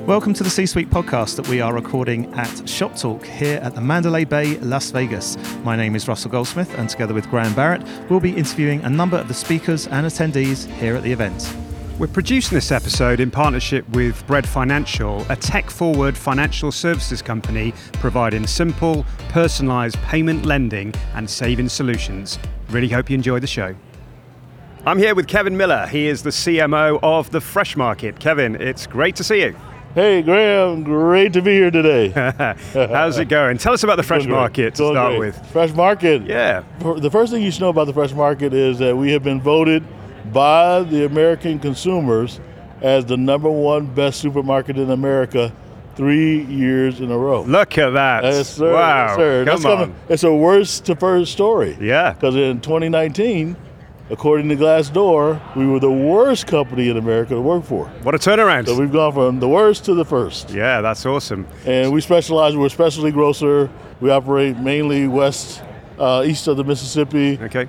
Welcome to the C-Suite podcast that we are recording at Shop Talk here at the Mandalay Bay, Las Vegas. My name is Russell Goldsmith, and together with Graham Barrett, we'll be interviewing a number of the speakers and attendees here at the event. We're producing this episode in partnership with Bread Financial, a tech-forward financial services company providing simple, personalised payment lending and saving solutions. Really hope you enjoy the show. I'm here with Kevin Miller. He is the CMO of The Fresh Market. Kevin, it's great to see you. Hey, Graham, great to be here today. How's it going? Tell us about The Fresh Market to start with. Fresh Market. Yeah. The first thing you should know about The Fresh Market is that we have been voted by the American consumers as the #1 best supermarket in America 3 years in a row. Look at that. Yes, sir. Wow. Yes, sir. Come on. It's a worst to first story. Yeah. Because in 2019, according to Glassdoor, we were the worst company in America to work for. What a turnaround. So we've gone from the worst to the first. Yeah, that's awesome. And we're a specialty grocer. We operate mainly east of the Mississippi. Okay.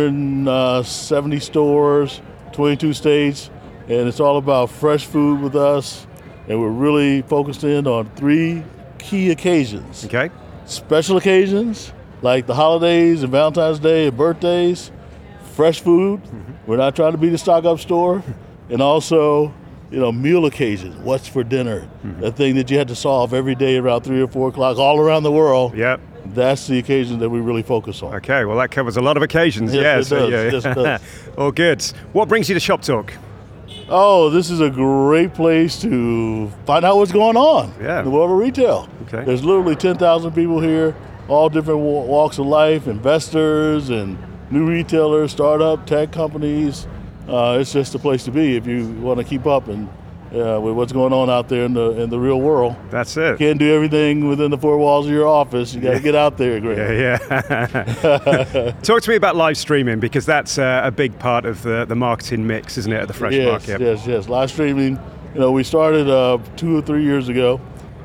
170 stores, 22 states, and it's all about fresh food with us. And we're really focused in on 3 key occasions. Okay. Special occasions, like the holidays and Valentine's Day and birthdays. Fresh food. We're not trying to be the stock-up store. And also, meal occasions. What's for dinner? That thing that you had to solve every day around 3 or 4 o'clock all around the world. Yep. That's the occasion that we really focus on. Okay, well that covers a lot of occasions. Yes, it does. Yes, it does. All good. What brings you to Shop Talk? Oh, this is a great place to find out what's going on in the world of retail. Okay. There's literally 10,000 people here, all different walks of life, investors and new retailers, startup, tech companies. It's just a place to be if you want to keep up with what's going on out there in the real world. That's it. You can't do everything within the 4 walls of your office. You got to get out there, Greg. Yeah. Talk to me about live streaming, because that's a big part of the marketing mix, isn't it, at the Fresh Market? Yes. Live streaming. We started 2 or 3 years ago.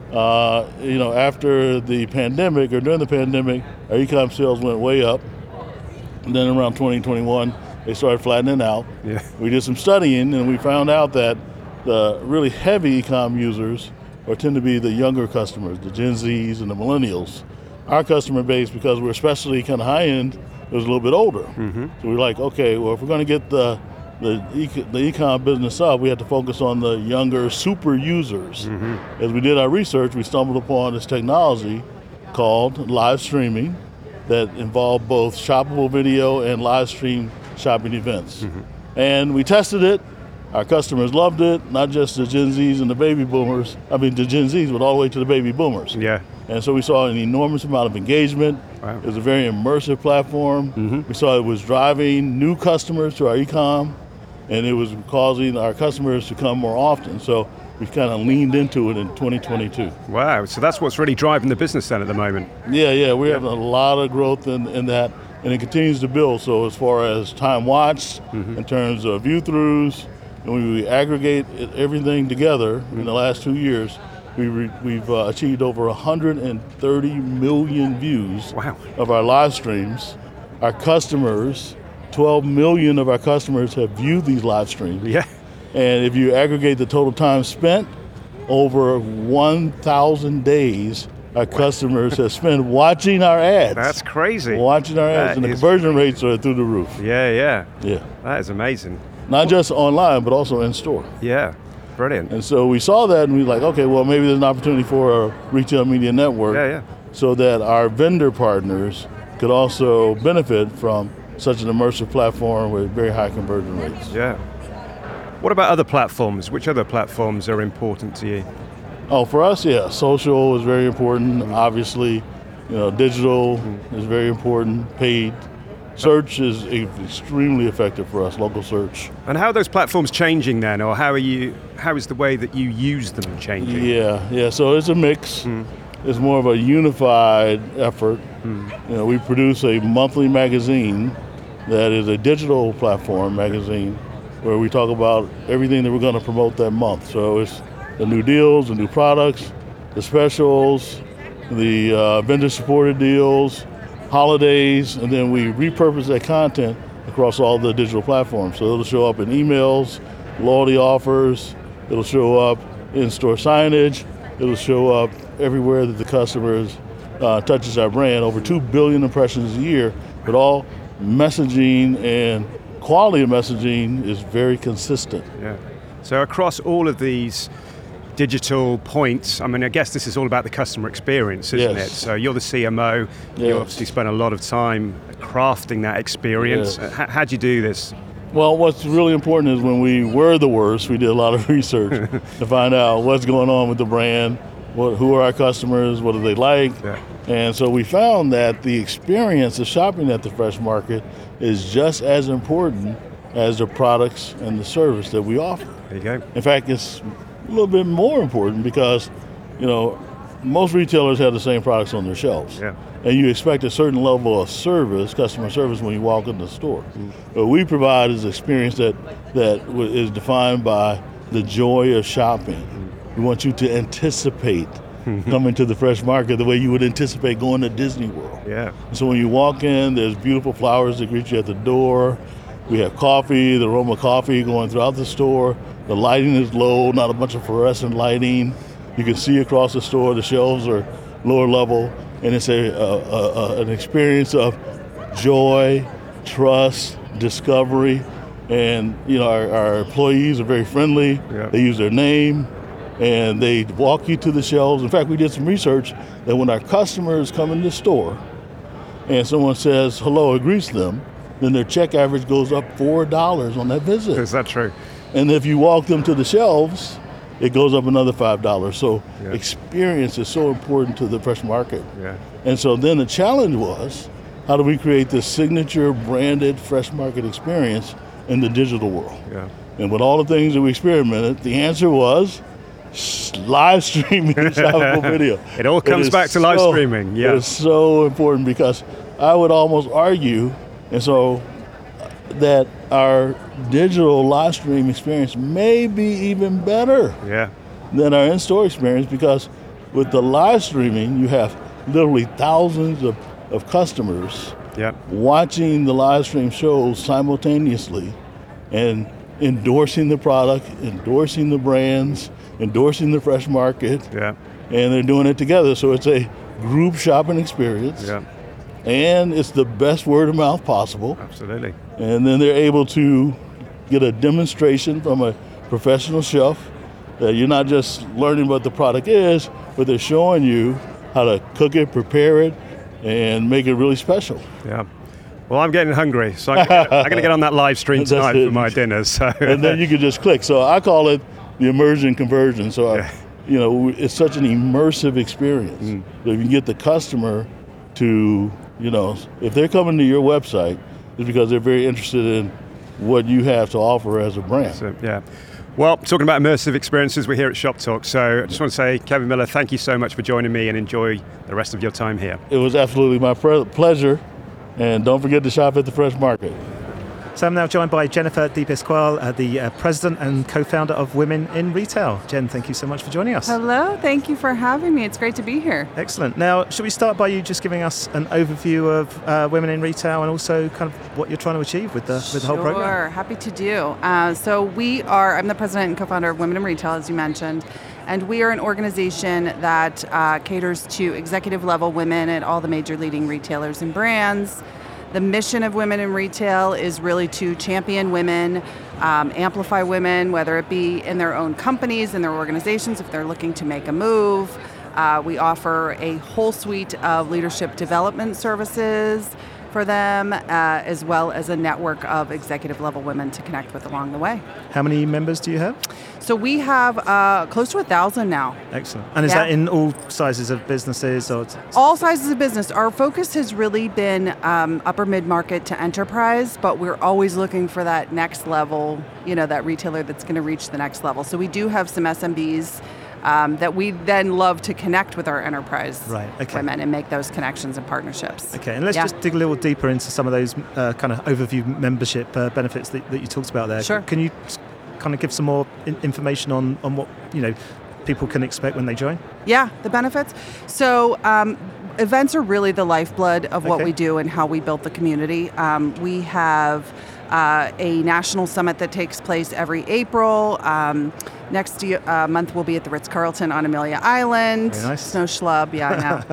After the pandemic, or during the pandemic, our e-com sales went way up. And then around 2021, they started flattening out. Yeah. We did some studying, and we found out that the really heavy e-com users tend to be the younger customers, the Gen Zs and the millennials. Our customer base, because we're especially kind of high-end, was a little bit older. So we're like, okay, well, if we're going to get the e-com business up, we have to focus on the younger super users. As we did our research, we stumbled upon this technology called live streaming that involved both shoppable video and live stream shopping events. And we tested it. Our customers loved it, not just the Gen Zs and the baby boomers. The Gen Zs, but all the way to the baby boomers. Yeah. And so we saw an enormous amount of engagement. Wow. It was a very immersive platform. We saw it was driving new customers to our e-com, and it was causing our customers to come more often. So we kind of leaned into it in 2022. Wow, so that's what's really driving the business then at the moment. Yeah, we're having a lot of growth in that, and it continues to build. So as far as time watched, in terms of view-throughs, and when we aggregate everything together in the last 2 years, we've achieved over 130 million views of our live streams. Our customers, 12 million of our customers have viewed these live streams. Yeah. And if you aggregate the total time spent, over 1,000 days our customers have spent watching our ads. That's crazy. Watching our ads, and the conversion rates are through the roof. Yeah. Yeah. That is amazing. Not just online, but also in store. Yeah, brilliant. And so we saw that, and we were like, okay, well, maybe there's an opportunity for a retail media network so that our vendor partners could also benefit from such an immersive platform with very high conversion rates. Yeah. What about other platforms? Which other platforms are important to you? Oh, for us, social is very important. Obviously, digital is very important. Paid search is extremely effective for us. Local search. And how are those platforms changing then, or how is the way that you use them changing? Yeah. So it's a mix. It's more of a unified effort. We produce a monthly magazine that is a digital platform magazine where we talk about everything that we're going to promote that month. So it's the new deals, the new products, the specials, the vendor-supported deals, holidays, and then we repurpose that content across all the digital platforms. So it'll show up in emails, loyalty offers, it'll show up in-store signage. It'll show up everywhere that the customers touches our brand. Over 2 billion impressions a year, but all messaging and quality of messaging is very consistent. Yeah. So across all of these digital points, I mean, I guess this is all about the customer experience, isn't Yes. it? So you're the CMO, you Yes. obviously spent a lot of time crafting that experience. Yes. How do you do this? Well, what's really important is when we were the worst, we did a lot of research to find out what's going on with the brand, who are our customers, what do they like. Yeah. And so we found that the experience of shopping at the Fresh Market is just as important as the products and the service that we offer. There you go. In fact, it's a little bit more important because, most retailers have the same products on their shelves. Yeah. And you expect a certain level of service, customer service, when you walk in the store. What we provide is experience that is defined by the joy of shopping. We want you to anticipate coming to the Fresh Market the way you would anticipate going to Disney World. Yeah. So when you walk in, there's beautiful flowers that greet you at the door. We have coffee, the aroma of coffee going throughout the store. The lighting is low, not a bunch of fluorescent lighting. You can see across the store, the shelves are lower level, and it's an experience of joy, trust, discovery, and our employees are very friendly. Yeah. They use their name, and they walk you to the shelves. In fact, we did some research that when our customers come in the store and someone says hello or greets them, then their check average goes up $4 on that visit. Is that true? And if you walk them to the shelves, it goes up another $5. So Yeah. experience is so important to the Fresh Market. Yeah. And so then the challenge was, how do we create this signature branded Fresh Market experience in the digital world? Yeah. And with all the things that we experimented, the answer was live streaming shoppable video. It all comes is back to live streaming, yeah. It's so important because I would almost argue, and so that our digital live stream experience may be even better Yeah. than our in-store experience, because with the live streaming, you have literally thousands of customers Yeah. watching the live stream shows simultaneously and endorsing the product, endorsing the brands, endorsing the Fresh Market, Yeah. and they're doing it together. So it's a group shopping experience, Yeah. and it's the best word of mouth possible. Absolutely. And then they're able to get a demonstration from a professional chef that you're not just learning what the product is, but they're showing you how to cook it, prepare it, and make it really special. Yeah. Well, I'm getting hungry, so I'm going to get on that live stream That's tonight it. for my dinner. So. And then you can just click. So I call it the immersion conversion. So, Yeah. it's such an immersive experience. So if you get the customer to, if they're coming to your website, it's because they're very interested in what you have to offer as a brand. So, yeah. Well, talking about immersive experiences, we're here at Shop Talk. So I just want to say, Kevin Miller, thank you so much for joining me, and enjoy the rest of your time here. It was absolutely my pleasure. And don't forget to shop at the Fresh Market. So I'm now joined by Jennifer DiPasquale, the president and co-founder of Women in Retail. Jen, thank you so much for joining us. Hello, thank you for having me. It's great to be here. Excellent. Now, should we start by you just giving us an overview of Women in Retail and also kind of what you're trying to achieve with the whole program? Sure, happy to do. I'm the president and co-founder of Women in Retail, as you mentioned, and we are an organization that caters to executive level women at all the major leading retailers and brands. The mission of Women in Retail is really to champion women, amplify women, whether it be in their own companies, in their organizations, if they're looking to make a move. We offer a whole suite of leadership development services for them, as well as a network of executive level women to connect with along the way. How many members do you have? So we have close to 1,000 now. Excellent. And is Yeah. that in all sizes of businesses? Or All sizes of business. Our focus has really been upper mid-market to enterprise, but we're always looking for that next level, that retailer that's going to reach the next level. So we do have some SMBs that we then love to connect with our enterprise women and make those connections and partnerships. Okay, and let's just dig a little deeper into some of those kind of overview membership benefits that you talked about there. Sure. Can you kind of give some more information on what people can expect when they join? Yeah, the benefits. So events are really the lifeblood of what we do and how we build the community. We have a national summit that takes place every April. Next month we'll be at the Ritz-Carlton on Amelia Island. Very nice. Snow Schlub, yeah,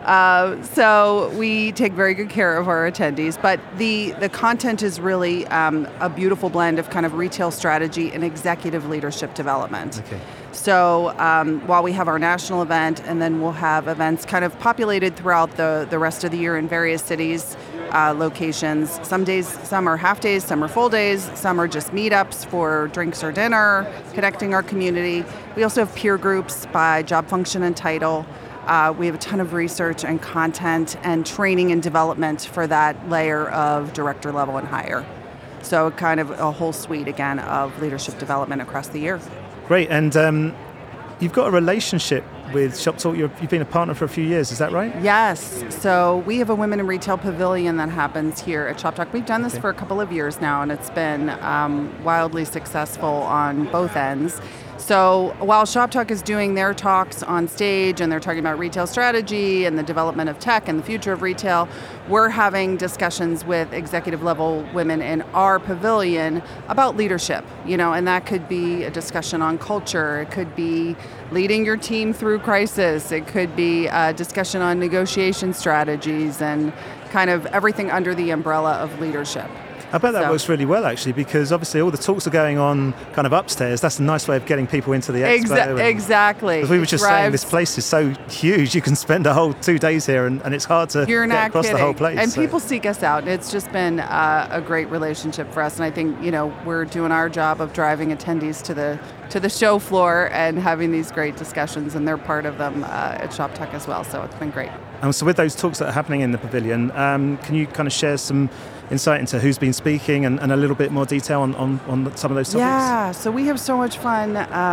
I know. So we take very good care of our attendees, but the content is really a beautiful blend of kind of retail strategy and executive leadership development. Okay. So while we have our national event, and then we'll have events kind of populated throughout the rest of the year in various cities, locations. Some days, some are half days, some are full days, some are just meetups for drinks or dinner, connecting our community. We also have peer groups by job function and title. We have a ton of research and content and training and development for that layer of director level and higher. So kind of a whole suite, again, of leadership development across the year. Great, and you've got a relationship with ShopTalk. You've been a partner for a few years, is that right? Yes. So we have a Women in Retail Pavilion that happens here at ShopTalk. We've done this for a couple of years now, and it's been wildly successful on both ends. So while ShopTalk is doing their talks on stage and they're talking about retail strategy and the development of tech and the future of retail, we're having discussions with executive level women in our pavilion about leadership, and that could be a discussion on culture. It could be leading your team through crisis. It could be a discussion on negotiation strategies and kind of everything under the umbrella of leadership. I bet that works really well, actually, because obviously all the talks are going on kind of upstairs. That's a nice way of getting people into the expo. Exactly. As we were just saying, this place is so huge, you can spend a whole 2 days here, and it's hard to get across the whole place. And people seek us out. It's just been a great relationship for us, and I think we're doing our job of driving attendees to the show floor and having these great discussions, and they're part of them at ShopTalk as well. So it's been great. And so with those talks that are happening in the pavilion, can you kind of share some insight into who's been speaking and a little bit more detail on some of those topics? Yeah, so we have so much fun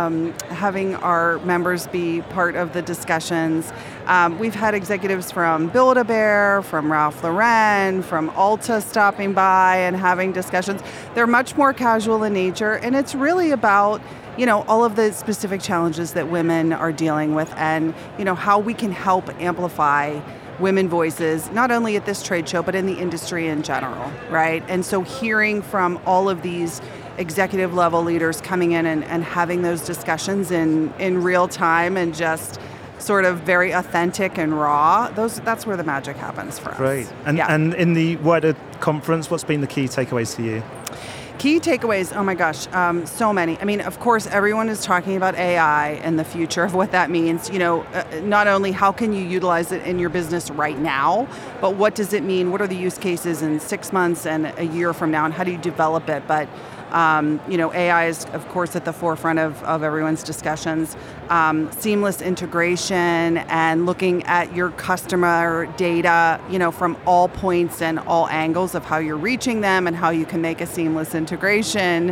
having our members be part of the discussions. We've had executives from Build-A-Bear, from Ralph Lauren, from Ulta stopping by and having discussions. They're much more casual in nature, and it's really about all of the specific challenges that women are dealing with and, how we can help amplify women voices, not only at this trade show, but in the industry in general, right? And so hearing from all of these executive level leaders coming in and having those discussions in real time and just sort of very authentic and raw, that's where the magic happens for us. Great. And in the wider conference, what's been the key takeaways for you? Key takeaways, oh my gosh, so many. I mean, of course, everyone is talking about AI and the future of what that means. Not only how can you utilize it in your business right now, but what does it mean? What are the use cases in 6 months and a year from now, and how do you develop it? But AI is, of course, at the forefront of everyone's discussions. Seamless integration and looking at your customer data, from all points and all angles of how you're reaching them and how you can make a seamless integration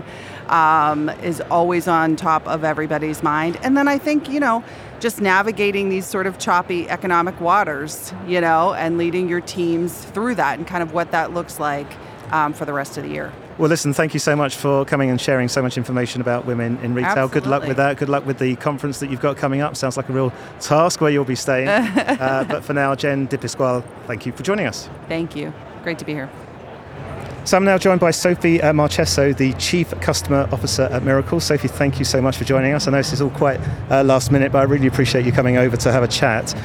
is always on top of everybody's mind. And then I think, just navigating these sort of choppy economic waters, and leading your teams through that and kind of what that looks like for the rest of the year. Well, listen, thank you so much for coming and sharing so much information about women in retail. Absolutely. Good luck with that. Good luck with the conference that you've got coming up. Sounds like a real task where you'll be staying. But for now, Jen Di Pasquale, thank you for joining us. Thank you. Great to be here. So I'm now joined by Sophie Marchesso, the Chief Customer Officer at Mirakl. Sophie, thank you so much for joining us. I know this is all quite last minute, but I really appreciate you coming over to have a chat.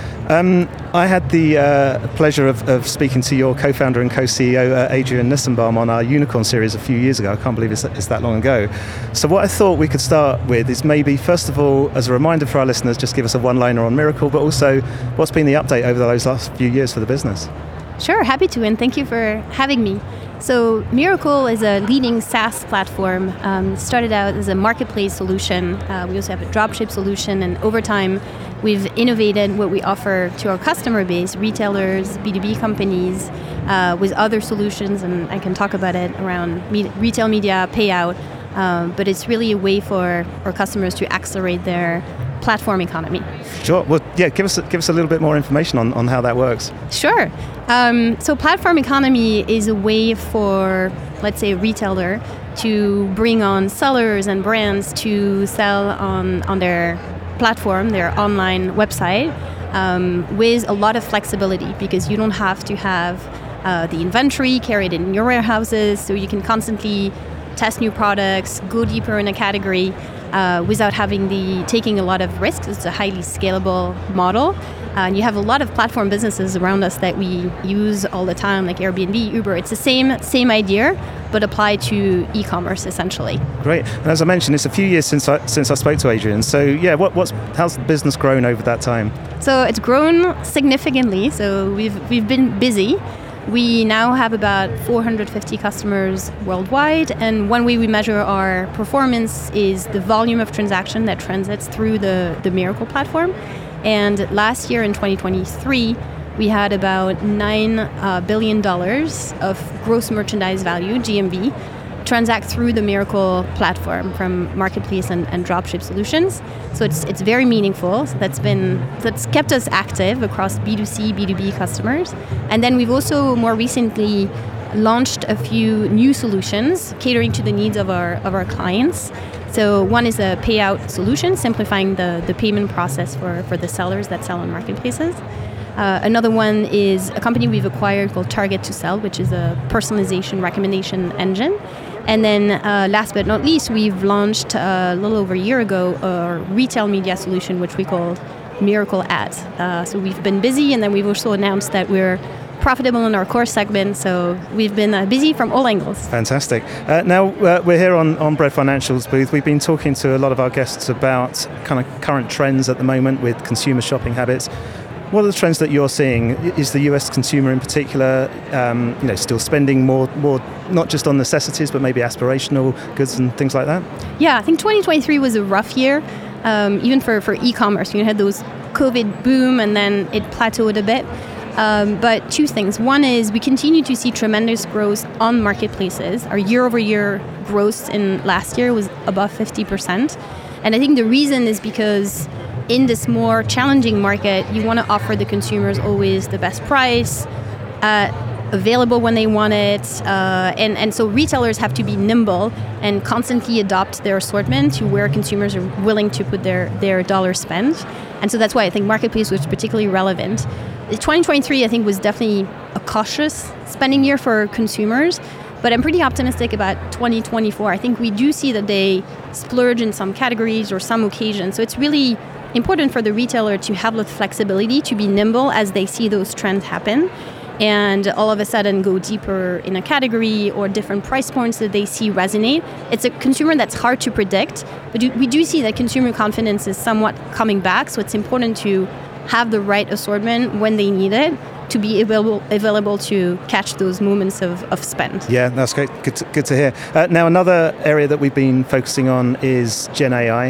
I had the pleasure of speaking to your co-founder and co-CEO, Adrian Nissenbaum, on our Unicorn series a few years ago. I can't believe it's that long ago. So what I thought we could start with is maybe, first of all, as a reminder for our listeners, just give us a one-liner on Mirakl, but also what's been the update over those last few years for the business? Sure, happy to, and thank you for having me. So Mirakl is a leading SaaS platform. Started out as a marketplace solution. We also have a dropship solution, and over time, we've innovated what we offer to our customer base, retailers, B2B companies, with other solutions, and I can talk about it around retail media, payout, but it's really a way for our customers to accelerate their platform economy. Sure. Well, yeah, give us a little bit more information on how that works. Sure. So platform economy is a way for, let's say, a retailer to bring on sellers and brands to sell on their platform, their online website, with a lot of flexibility, because you don't have to have the inventory carried in your warehouses, so you can constantly test new products, go deeper in a category. without taking a lot of risks. It's a highly scalable model. And you have a lot of platform businesses around us that we use all the time, like Airbnb, Uber. It's the same idea, but applied to e-commerce essentially. Great. And as I mentioned, it's a few years since I spoke to Adrian. So yeah, how's the business grown over that time? So it's grown significantly. So we've been busy. We now have about 450 customers worldwide, and one way we measure our performance is the volume of transaction that transits through the Mirakl platform. And last year in 2023, we had about $9 billion of gross merchandise value, GMV, transact through the Mirakl platform from marketplace and dropship solutions. So it's very meaningful. So that's kept us active across B2C, B2B customers. And then we've also more recently launched a few new solutions catering to the needs of our clients. So one is a payout solution, simplifying the payment process for the sellers that sell on marketplaces. Another one is a company we've acquired called Target to Sell, which is a personalization recommendation engine. And then last but not least, we've launched a little over a year ago a retail media solution, which we call Mirakl Ads. So we've been busy, and then we've also announced that we're profitable in our core segment, so we've been busy from all angles. Fantastic. Now we're here on Bread Financial's booth. We've been talking to a lot of our guests about kind of current trends at the moment with consumer shopping habits. What are the trends that you're seeing? Is the US consumer in particular, still spending more, not just on necessities, but maybe aspirational goods and things like that? Yeah, I think 2023 was a rough year, even for e-commerce. You had those COVID boom, and then it plateaued a bit. But two things. One is we continue to see tremendous growth on marketplaces. Our year-over-year growth in last year was above 50%. And I think the reason is because in this more challenging market, you want to offer the consumers always the best price, available when they want it. And so retailers have to be nimble and constantly adopt their assortment to where consumers are willing to put their dollar spend. And so that's why I think marketplace was particularly relevant. 2023, I think, was definitely a cautious spending year for consumers, but I'm pretty optimistic about 2024. I think we do see that they splurge in some categories or some occasions. So it's really important for the retailer to have the flexibility to be nimble as they see those trends happen, and all of a sudden go deeper in a category or different price points that they see resonate. It's a consumer that's hard to predict, but we do see that consumer confidence is somewhat coming back, so it's important to have the right assortment when they need it to be available to catch those moments of spend. Yeah, that's great. Good to hear. Now, another area that we've been focusing on is Gen AI.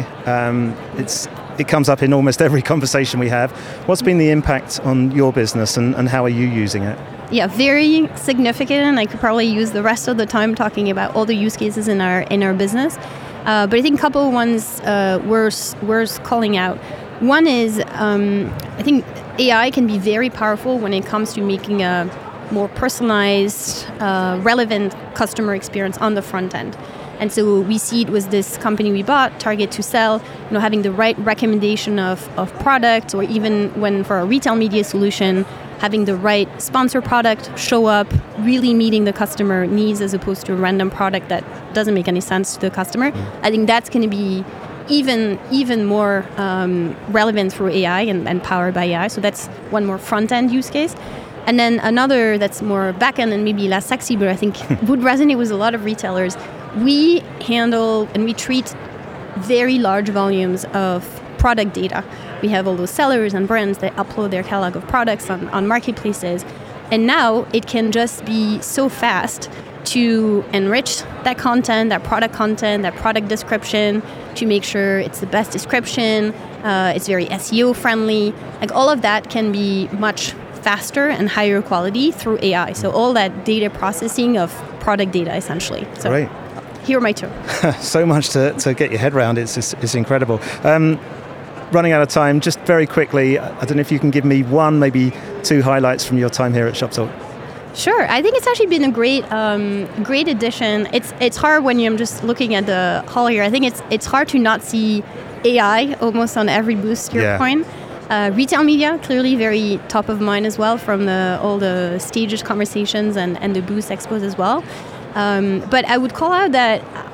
It comes up in almost every conversation we have. What's been the impact on your business, and how are you using it? Yeah, very significant, and I could probably use the rest of the time talking about all the use cases in our business. But I think a couple of ones worth calling out. One is, I think AI can be very powerful when it comes to making a more personalized, relevant customer experience on the front end. And so we see it with this company we bought, Target to Sell, having the right recommendation of product, or even when for a retail media solution, having the right sponsor product show up, really meeting the customer needs as opposed to a random product that doesn't make any sense to the customer. I think that's going to be even more relevant through AI and powered by AI. So that's one more front-end use case. And then another that's more back-end and maybe less sexy, but I think would resonate with a lot of retailers. We handle and we treat very large volumes of product data. We have all those sellers and brands that upload their catalog of products on marketplaces. And now it can just be so fast to enrich that content, that product description, to make sure it's the best description, it's very SEO friendly. Like all of that can be much faster and higher quality through AI. So all that data processing of product data, essentially. So great. Here are my two. So much to get your head around. It's incredible. Running out of time, just very quickly, I don't know if you can give me one, maybe two highlights from your time here at ShopTalk. Sure. I think it's actually been a great addition. It's hard when I'm just looking at the hall here. I think it's hard to not see AI almost on every booth, to your point. Retail media, clearly very top of mind as well from all the stages conversations and the booth expos as well. But I would call out that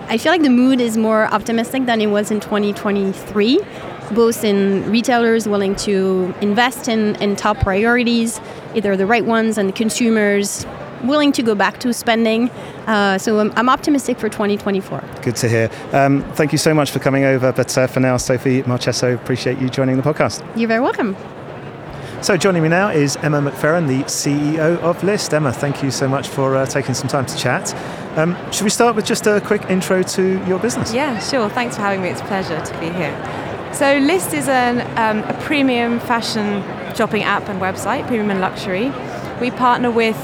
I feel like the mood is more optimistic than it was in 2023, both in retailers willing to invest in top priorities, either the right ones, and the consumers willing to go back to spending. So I'm optimistic for 2024. Good to hear. Thank you so much for coming over. But for now, Sophie Marchesso, appreciate you joining the podcast. You're very welcome. So joining me now is Emma McFerrin, the CEO of Lyst. Emma, thank you so much for taking some time to chat. Should we start with just a quick intro to your business? Yeah, sure. Thanks for having me. It's a pleasure to be here. So Lyst is a premium fashion shopping app and website, premium and luxury. We partner with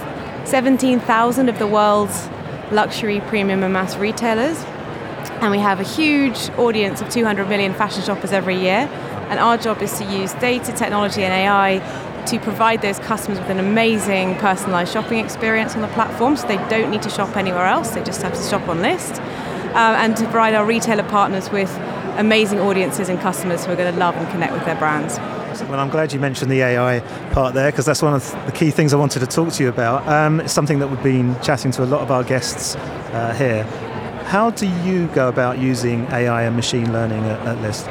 17,000 of the world's luxury, premium and mass retailers. And we have a huge audience of 200 million fashion shoppers every year. And our job is to use data, technology and AI to provide those customers with an amazing personalized shopping experience on the platform, so they don't need to shop anywhere else, they just have to shop on Lyst. And to provide our retailer partners with amazing audiences and customers who are going to love and connect with their brands. Well, I'm glad you mentioned the AI part there, because that's one of the key things I wanted to talk to you about. It's something that we've been chatting to a lot of our guests here. How do you go about using AI and machine learning at Lyst?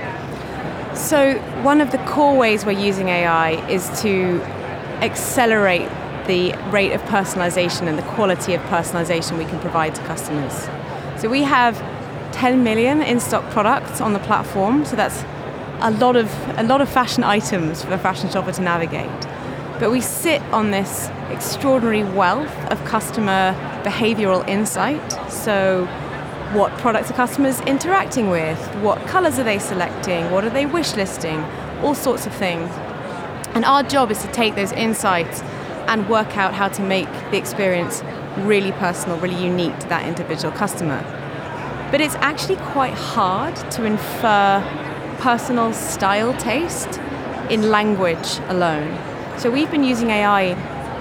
So one of the core ways we're using AI is to accelerate the rate of personalization and the quality of personalization we can provide to customers. So we have 10 million in-stock products on the platform, so that's a lot of fashion items for a fashion shopper to navigate. But we sit on this extraordinary wealth of customer behavioral insight. So what products are customers interacting with? What colors are they selecting? What are they wish listing? All sorts of things. And our job is to take those insights and work out how to make the experience really personal, really unique to that individual customer. But it's actually quite hard to infer personal style taste in language alone. So we've been using AI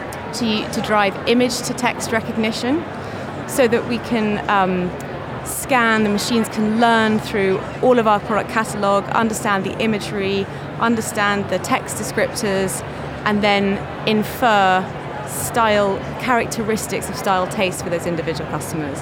to drive image to text recognition so that we can scan, the machines can learn through all of our product catalog, understand the imagery, understand the text descriptors, and then infer style characteristics of style taste for those individual customers.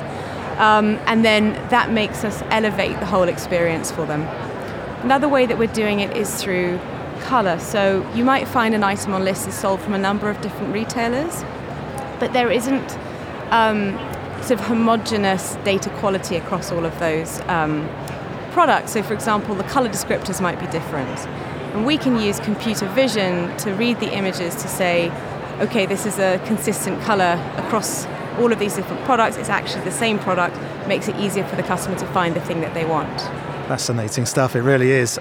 And then that makes us elevate the whole experience for them. Another way that we're doing it is through color. So you might find an item on Lyst is sold from a number of different retailers, but there isn't sort of homogeneous data quality across all of those products. So for example, the color descriptors might be different. And we can use computer vision to read the images to say, okay, this is a consistent color across all of these different products. It's actually the same product, makes it easier for the customer to find the thing that they want. Fascinating stuff, it really is.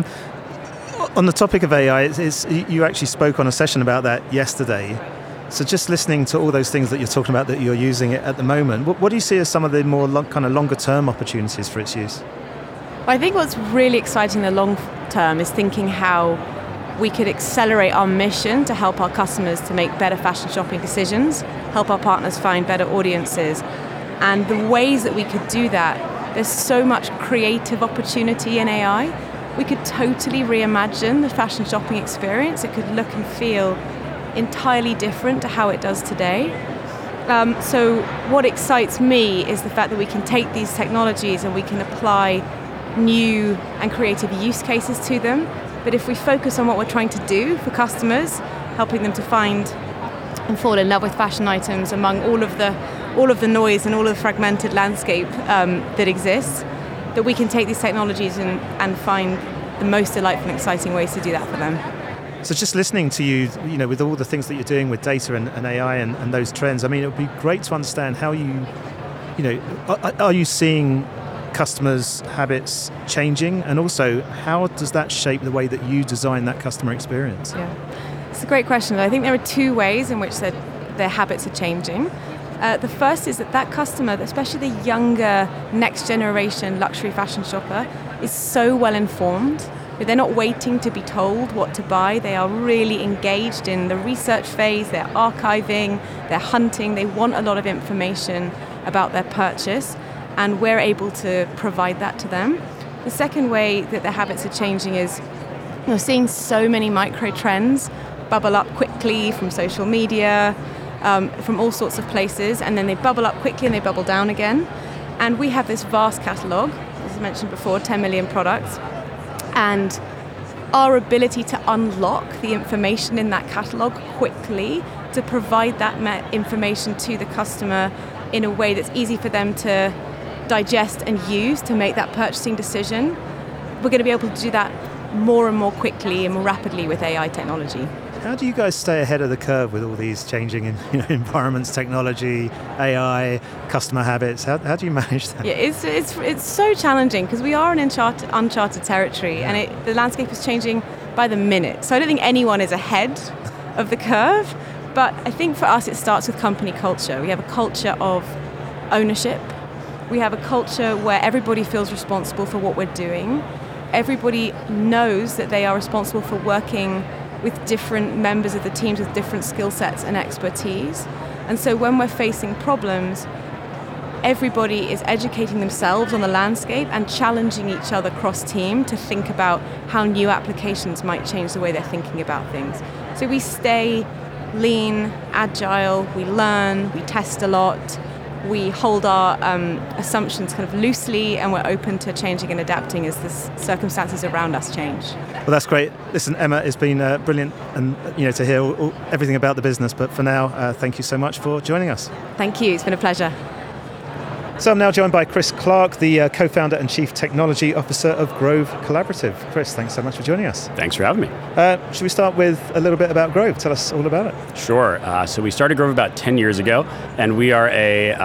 On the topic of AI, you actually spoke on a session about that yesterday. So just listening to all those things that you're talking about that you're using it at the moment, what do you see as some of the more kind of longer term opportunities for its use? I think what's really exciting in the long term is thinking how we could accelerate our mission to help our customers to make better fashion shopping decisions, help our partners find better audiences. And the ways that we could do that, there's so much creative opportunity in AI. We could totally reimagine the fashion shopping experience. It could look and feel entirely different to how it does today. So what excites me is the fact that we can take these technologies and we can apply new and creative use cases to them. But if we focus on what we're trying to do for customers, helping them to find and fall in love with fashion items among all of the noise and all of the fragmented landscape that exists, that we can take these technologies and find the most delightful and exciting ways to do that for them. So just listening to you, with all the things that you're doing with data and AI and those trends, I mean, it would be great to understand how are you seeing customers' habits changing, and also how does that shape the way that you design that customer experience? Yeah, it's a great question. I think there are two ways in which their habits are changing. The first is that customer, especially the younger next generation luxury fashion shopper, is so well informed. They're not waiting to be told what to buy. They are really engaged in the research phase. They're archiving, they're hunting. They want a lot of information about their purchase, and we're able to provide that to them. The second way that their habits are changing is we're seeing so many micro trends bubble up quickly from social media, from all sorts of places, and then they bubble up quickly and they bubble down again. And we have this vast catalog, as I mentioned before, 10 million products. And our ability to unlock the information in that catalog quickly, to provide that information to the customer in a way that's easy for them to digest and use to make that purchasing decision, we're going to be able to do that more and more quickly and more rapidly with AI technology. How do you guys stay ahead of the curve with all these changing environments, technology, AI, customer habits? How do you manage that? Yeah, it's so challenging because we are in uncharted territory, and the landscape is changing by the minute. So I don't think anyone is ahead of the curve, but I think for us it starts with company culture. We have a culture of ownership. We have a culture where everybody feels responsible for what we're doing. Everybody knows that they are responsible for working with different members of the teams with different skill sets and expertise. And so when we're facing problems, everybody is educating themselves on the landscape and challenging each other cross-team to think about how new applications might change the way they're thinking about things. So we stay lean, agile, we learn, we test a lot, we hold our assumptions kind of loosely, and we're open to changing and adapting as the circumstances around us change. Well, that's great. Listen, Emma, it's been brilliant, and to hear everything about the business. But for now, thank you so much for joining us. Thank you. It's been a pleasure. So I'm now joined by Chris Clark, the co-founder and chief technology officer of Grove Collaborative. Chris, thanks so much for joining us. Thanks for having me. Should we start with a little bit about Grove? Tell us all about it. Sure. So we started Grove about 10 years ago, and we are a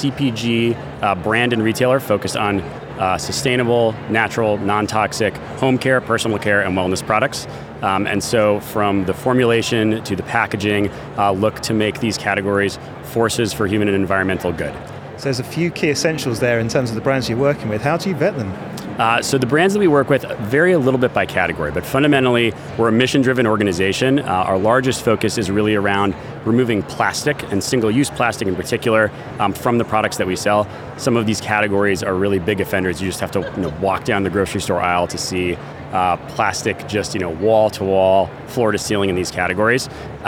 CPG brand and retailer focused on sustainable, natural, non-toxic home care, personal care, and wellness products. And so from the formulation to the packaging, look to make these categories forces for human and environmental good. So there's a few key essentials there in terms of the brands you're working with. How do you vet them? So the brands that we work with vary a little bit by category, but fundamentally, we're a mission-driven organization. Our largest focus is really around removing plastic, and single-use plastic in particular, from the products that we sell. Some of these categories are really big offenders. You just have to walk down the grocery store aisle to see plastic just wall to wall, floor to ceiling in these categories.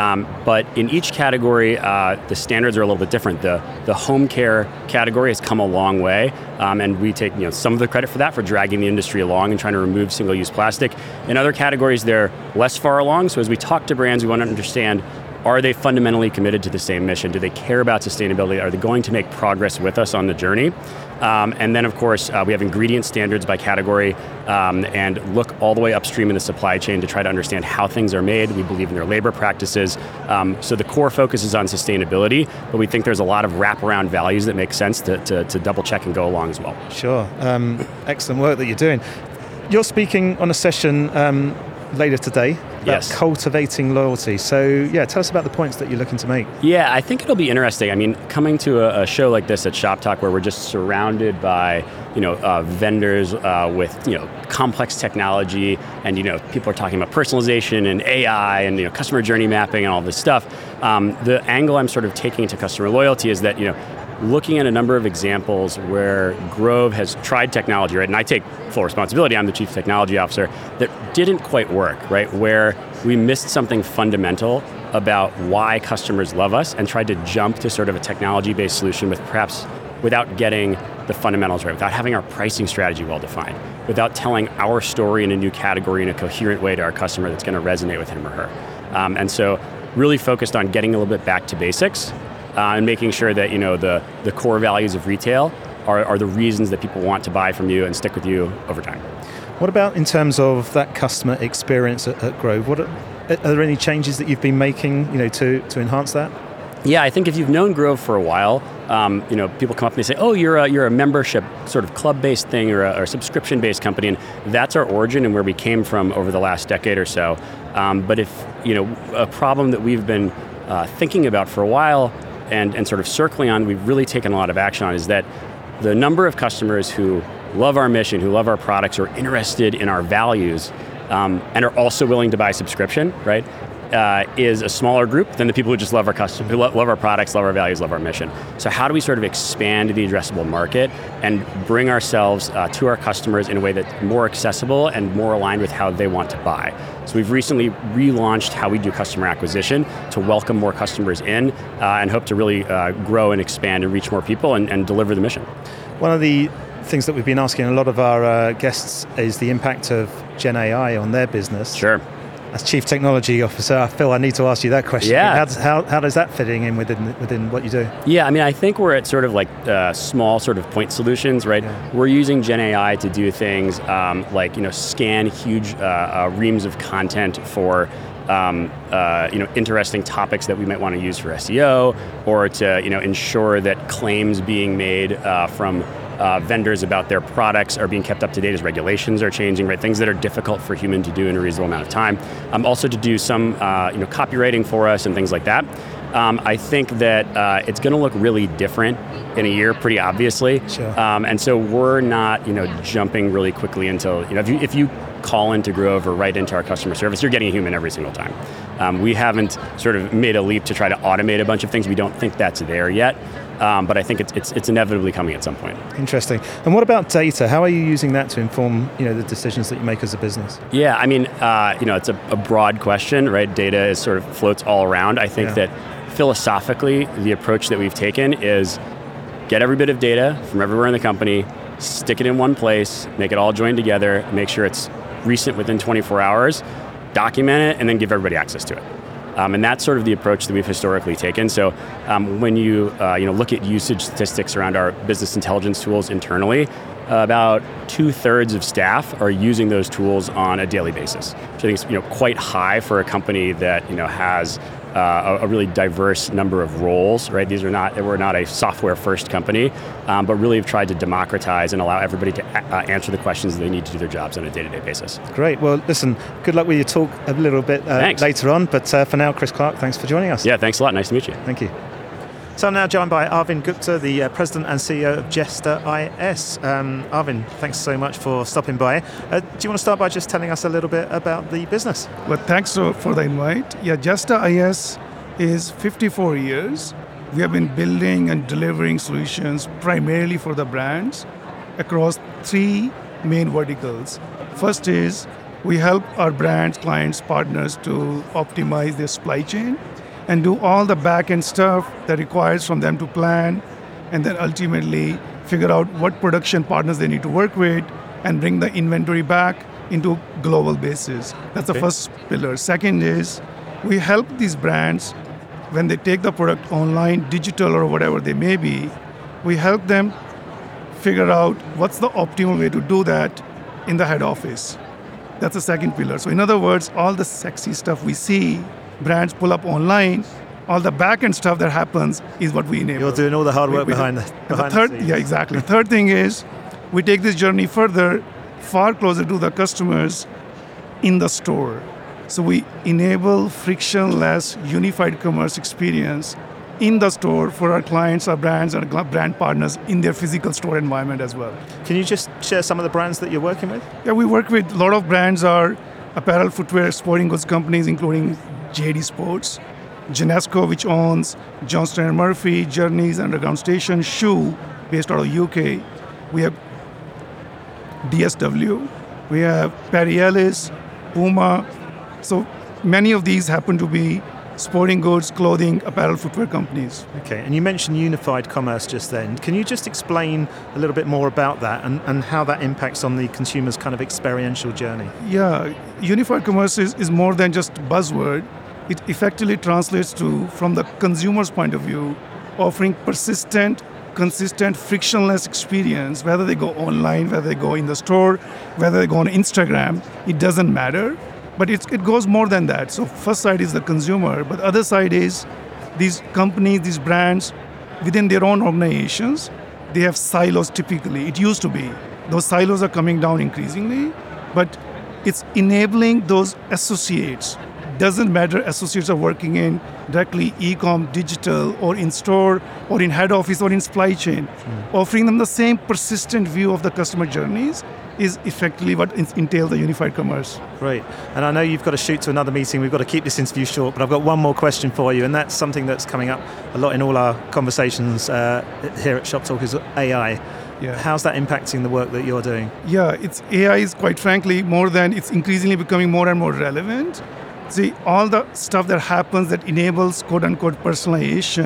But in each category, the standards are a little bit different. The home care category has come a long way, and we take some of the credit for that, for dragging the industry along and trying to remove single-use plastic. In other categories, they're less far along. So as we talk to brands, we want to understand, are they fundamentally committed to the same mission? Do they care about sustainability? Are they going to make progress with us on the journey? And then, of course, we have ingredient standards by category, and look all the way upstream in the supply chain to try to understand how things are made. We believe in their labor practices. So the core focus is on sustainability, but we think there's a lot of wraparound values that make sense to double check and go along as well. Sure. Excellent work that you're doing. You're speaking on a session later today about cultivating loyalty. So tell us about the points that you're looking to make. Yeah, I think it'll be interesting. I mean, coming to a show like this at Shop Talk, where we're just surrounded by vendors with complex technology, and people are talking about personalization and AI and customer journey mapping and all this stuff. The angle I'm sort of taking to customer loyalty is that looking at a number of examples where Grove has tried technology, right? And I take full responsibility, I'm the chief technology officer, that didn't quite work, right? Where we missed something fundamental about why customers love us and tried to jump to sort of a technology-based solution without getting the fundamentals right, without having our pricing strategy well defined, without telling our story in a new category in a coherent way to our customer that's going to resonate with him or her. And so really focused on getting a little bit back to basics, and making sure that the core values of retail are the reasons that people want to buy from you and stick with you over time. What about in terms of that customer experience at Grove? Are there any changes that you've been making to enhance that? Yeah, I think if you've known Grove for a while, people come up and they say, "Oh, you're a membership sort of club-based thing or a subscription-based company," and that's our origin and where we came from over the last decade or so. But if a problem that we've been thinking about for a while and sort of circling on, we've really taken a lot of action on, is that the number of customers who love our mission, who love our products, are interested in our values, and are also willing to buy subscription, right, is a smaller group than the people who just love our customers, who love our products, love our values, love our mission. So how do we sort of expand the addressable market and bring ourselves to our customers in a way that's more accessible and more aligned with how they want to buy? So we've recently relaunched how we do customer acquisition to welcome more customers in, and hope to really grow and expand and reach more people and deliver the mission. One of the things that we've been asking a lot of our guests is the impact of Gen AI on their business. Sure. As Chief Technology Officer, Phil, I need to ask you that question. Yeah. How does that fitting in within what you do? Yeah, I mean, I think we're at sort of like small sort of point solutions, right? Yeah. We're using Gen AI to do things like, scan huge reams of content for interesting topics that we might want to use for SEO, or to ensure that claims being made from vendors about their products are being kept up to date as regulations are changing, right? Things that are difficult for human to do in a reasonable amount of time. Also to do some copywriting for us and things like that. I think that it's going to look really different in a year, pretty obviously. Sure. And so we're not jumping really quickly until, if you call into Grove or right into our customer service, you're getting a human every single time. We haven't sort of made a leap to try to automate a bunch of things. We don't think that's there yet. But I think it's inevitably coming at some point. Interesting. And what about data? How are you using that to inform the decisions that you make as a business? Yeah, I mean, it's a broad question, right? Data is sort of floats all around. I think that philosophically, the approach that we've taken is get every bit of data from everywhere in the company, stick it in one place, make it all joined together, make sure it's recent within 24 hours, document it, and then give everybody access to it. And that's sort of the approach that we've historically taken. So when you look at usage statistics around our business intelligence tools internally, about 2/3 of staff are using those tools on a daily basis, which I think is quite high for a company that has a really diverse number of roles, right? We're not a software-first company, but really have tried to democratize and allow everybody to answer the questions they need to do their jobs on a day-to-day basis. Great. Well, listen, good luck with your talk a little bit later on, but for now, Chris Clark, thanks for joining us. Yeah, thanks a lot. Nice to meet you. Thank you. So I'm now joined by Arvind Gupta, the President and CEO of Jester IS. Arvind, thanks so much for stopping by. Do you want to start by just telling us a little bit about the business? Well, thanks for the invite. Yeah, Jester IS is 54 years. We have been building and delivering solutions primarily for the brands across 3 main verticals. First is we help our brands, clients, partners to optimize their supply chain and do all the back-end stuff that requires from them to plan and then ultimately figure out what production partners they need to work with and bring the inventory back into global basis. That's the first pillar. Second is we help these brands when they take the product online, digital or whatever they may be, we help them figure out what's the optimal way to do that in the head office. That's the second pillar. So in other words, all the sexy stuff we see brands pull up online, all the back-end stuff that happens is what we enable. You're doing all the hard work behind the scenes. Yeah, exactly. Third thing is we take this journey further, far closer to the customers in the store. So we enable frictionless, unified commerce experience in the store for our clients, our brands, and brand partners in their physical store environment as well. Can you just share some of the brands that you're working with? Yeah, we work with a lot of brands are apparel, footwear, sporting goods companies, including JD Sports, Genesco, which owns Johnston & Murphy, Journeys, Underground Station, Shoe, based out of UK. We have DSW, we have Perry Ellis, Puma. So many of these happen to be sporting goods, clothing, apparel, footwear companies. Okay, and you mentioned unified commerce just then. Can you just explain a little bit more about that and how that impacts on the consumer's kind of experiential journey? Yeah, unified commerce is more than just a buzzword. It effectively translates to, from the consumer's point of view, offering persistent, consistent, frictionless experience, whether they go online, whether they go in the store, whether they go on Instagram, it doesn't matter. But it goes more than that. So first side is the consumer, but the other side is these companies, these brands, within their own organizations, they have silos typically. It used to be. Those silos are coming down increasingly, but it's enabling those associates. Doesn't matter, associates are working in directly e-com, digital, or in store, or in head office, or in supply chain. Offering them the same persistent view of the customer journeys is effectively what entails the unified commerce. Great. And I know you've got to shoot to another meeting. We've got to keep this interview short, but I've got one more question for you, and that's something that's coming up a lot in all our conversations here at Shop Talk is AI. Yeah. How's that impacting the work that you're doing? Yeah, AI is quite frankly it's increasingly becoming more and more relevant. See, all the stuff that happens that enables quote-unquote personalization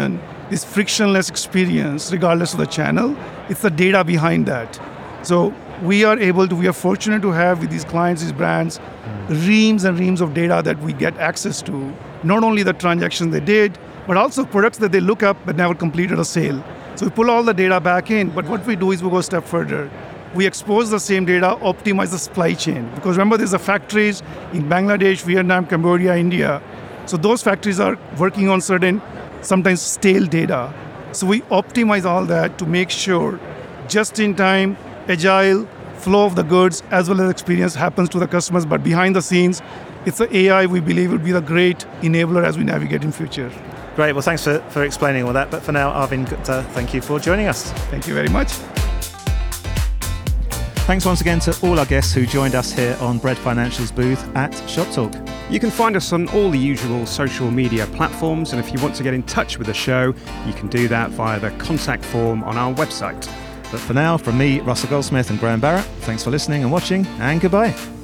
this frictionless experience regardless of the channel. It's the data behind that. So we are fortunate to have with these clients, these brands, reams and reams of data that we get access to, not only the transactions they did, but also products that they look up but never completed a sale. So we pull all the data back in, but what we do is we go a step further. We expose the same data, optimize the supply chain. Because remember, there's the factories in Bangladesh, Vietnam, Cambodia, India. So those factories are working on certain, sometimes stale data. So we optimize all that to make sure just-in-time, agile flow of the goods as well as experience happens to the customers. But behind the scenes, it's the AI we believe would be the great enabler as we navigate in future. Great. Well, thanks for explaining all that. But for now, Arvind Gupta, thank you for joining us. Thank you very much. Thanks once again to all our guests who joined us here on Bread Financial's booth at Shop Talk. You can find us on all the usual social media platforms, and if you want to get in touch with the show, you can do that via the contact form on our website. But for now, from me, Russell Goldsmith and Graham Barrett, thanks for listening and watching, and goodbye.